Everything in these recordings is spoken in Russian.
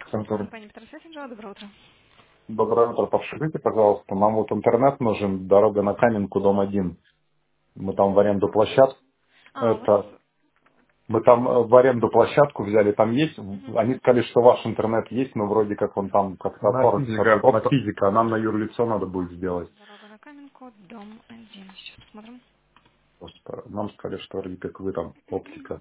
Центр. Компания Петросвет, доброе утро. Доброе утро. Подскажите, пожалуйста, нам вот интернет нужен, дорога на Каменку, дом 1. Мы там в аренду площадку. У вас... Это мы там в аренду площадку взяли, там есть. Мгм. Они сказали, что ваш интернет есть, но вроде как он там как-то На оформлен. физика Вот просто. физика, а нам на юрлицо надо будет сделать. Дорога на Каменку, дом 1. Сейчас посмотрим. Просто нам сказали, что вроде как вы там оптика.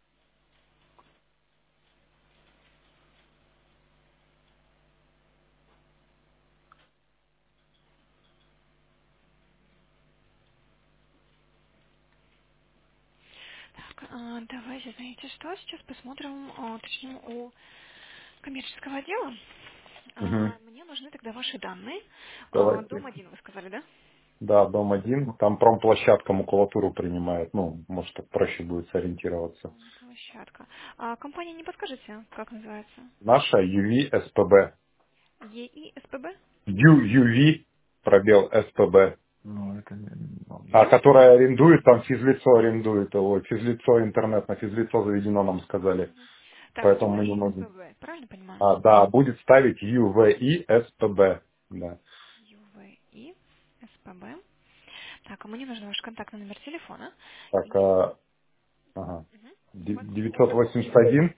Так, давайте, знаете что, сейчас посмотрим, точнее, у коммерческого отдела. Угу. Мне нужны тогда ваши данные. Давайте. Дом 1 вы сказали, да? Да, дом 1. Там промплощадка макулатуру принимает. Ну, может, так проще будет сориентироваться. Площадка. Компания не подскажете, как называется? Наша UV СПБ. ЕИ СПБ? UV пробел СПБ. Ну, это... А Ю? которая арендует, там физлицо арендует, ой, физлицо интернет, на физлицо заведено, нам сказали. Так, Поэтому мы не ЮИ можем. СПБ, правильно понимаю? А, да, будет ставить UVI СПБ. Да. ЮВИ СПБ. Так, мне нужен ваш контактный номер телефона. Так, И ага. у вас 981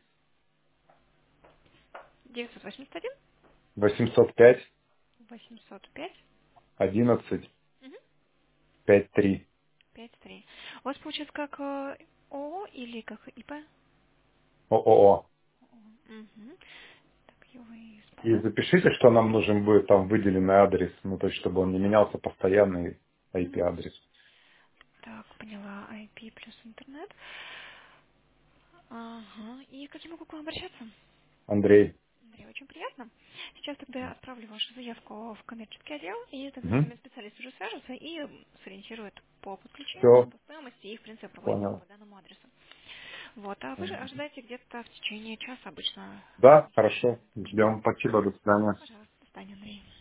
981 805 805 11 53. 53. У вас получается как ООО или как ИП? ООО. Угу. Так, ЮВИ И СПБ. запишите, что нам нужен будет там выделенный адрес, ну, то есть, чтобы он не менялся, постоянный Мгм. IP-адрес. Так, поняла. IP плюс интернет. Ага. И как я могу к вам обращаться? Андрей. Андрей, очень приятно. Сейчас тогда я отправлю вашу заявку в коммерческий отдел, и тогда с Угу. вами специалист уже свяжется и сориентирует по подключению, Все, по стоимости и, в принципе, проводите понял. по данному адресу. Вот, а вы же ожидаете где-то в течение часа обычно. Да, хорошо. Ждем. Спасибо, до свидания. Пожалуйста, до свидания, Андрей.